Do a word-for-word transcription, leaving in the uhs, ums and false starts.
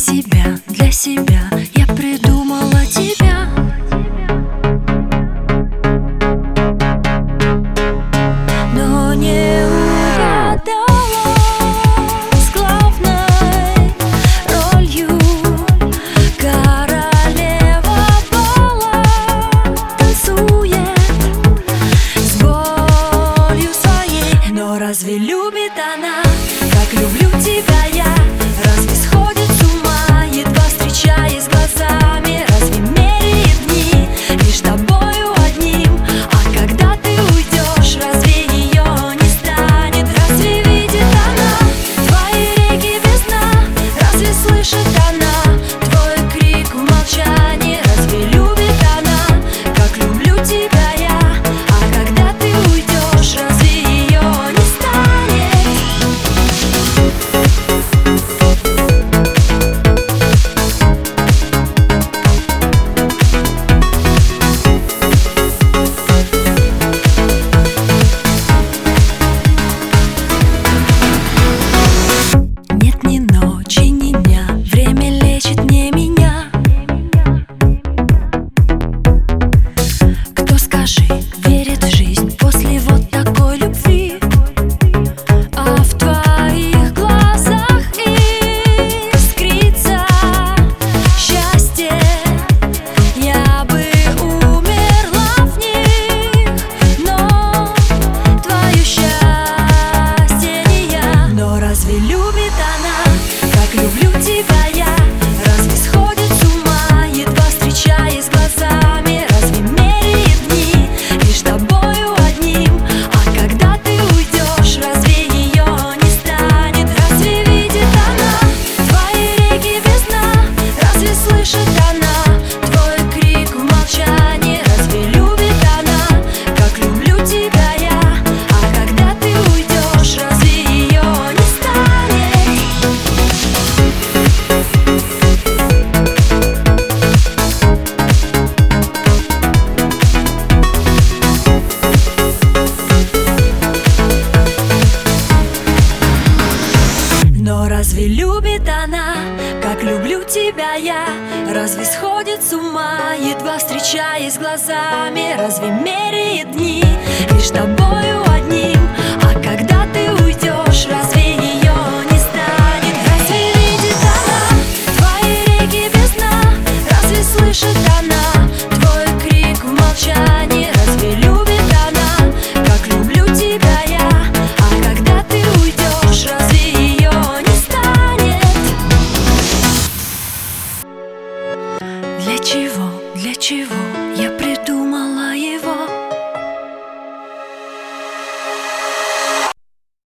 себя, для себя я придумала тебя. Но не угадала с главной ролью. Королева бала танцует с болью своей. Но разве любит она, как люблю тебя я? Разве сходит с ума, едва встречаясь глазами? Разве меряет дни лишь тобою одним? А когда ты уйдешь, разве ее не станет? Разве видит она твои реки без дна? Разве слышит она твой крик в молчании? Разве любит она, как люблю тебя я? А когда ты уйдешь, разве ее не станет? Нет ни ночи, ни дня, время лечит не меня. Кто, скажи, верит в жизнь после вот такой любви? А в твоих глазах искрится счастье. Я бы умерла в них, но твое счастье не я. Но разве любит она, как люблю тебя я? Разве сходит с ума, едва встречаясь глазами? Разве меряет дни лишь тобою одним? А когда ты уйдешь, разве ее не станет? Разве видит она твои реки без дна? Разве слышит она твой крик в молчании? Разве любит она, как люблю тебя я? А когда ты уйдешь, разве ее не станет? Но разве любит она, как люблю тебя я? Разве сходит с ума, едва встречаясь глазами? Разве меряет дни лишь тобою одним? А когда ты уйдешь, разве ее не станет? Разве видит она твои реки без дна? Разве слышит она твой крик в молчании? Разве любит она, как люблю тебя я? А когда ты уйдешь, разве ее не станет? Для чего, для чего